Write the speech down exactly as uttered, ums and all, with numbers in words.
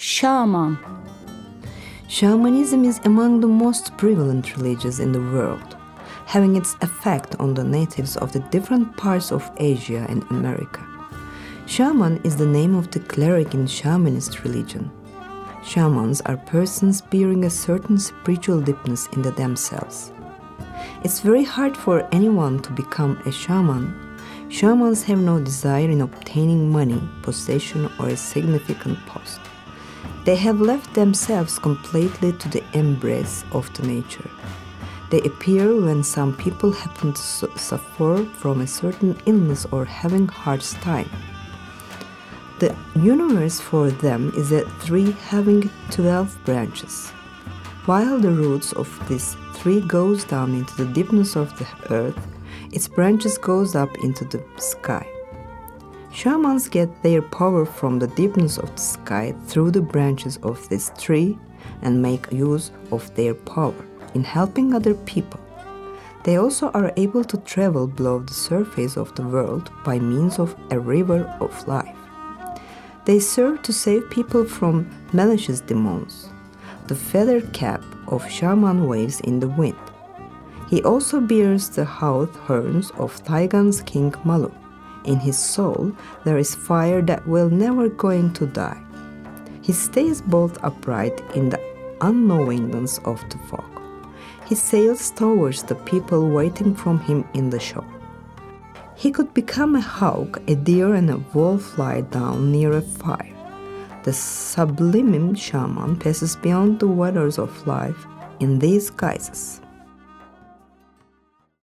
Shaman. Shamanism is among the most prevalent religions in the world, having its effect on the natives of the different parts of Asia and America. Shaman is the name of the cleric in shamanist religion. Shamans are persons bearing a certain spiritual deepness in themselves. It's very hard for anyone to become a shaman. Shamans have no desire in obtaining money, possession, or a significant post. They have left themselves completely to the embrace of the nature. They appear when some people happen to su- suffer from a certain illness or having hard time. The universe for them is a tree having twelve branches. While the roots of this tree goes down into the deepness of the earth, its branches goes up into the sky. Shamans get their power from the deepness of the sky through the branches of this tree and make use of their power in helping other people. They also are able to travel below the surface of the world by means of a river of life. They serve to save people from malicious demons. The feather cap of shaman waves in the wind. He also bears the hawk horns of Taigan's king Malu. In his soul there is fire that will never going to die. He stays bolt upright in the unknowingness of the fog. He sails towards the people waiting from him in the shore. He could become a hawk, a deer, and a wolf lie down near a fire. The sublime shaman passes beyond the waters of life in these guises.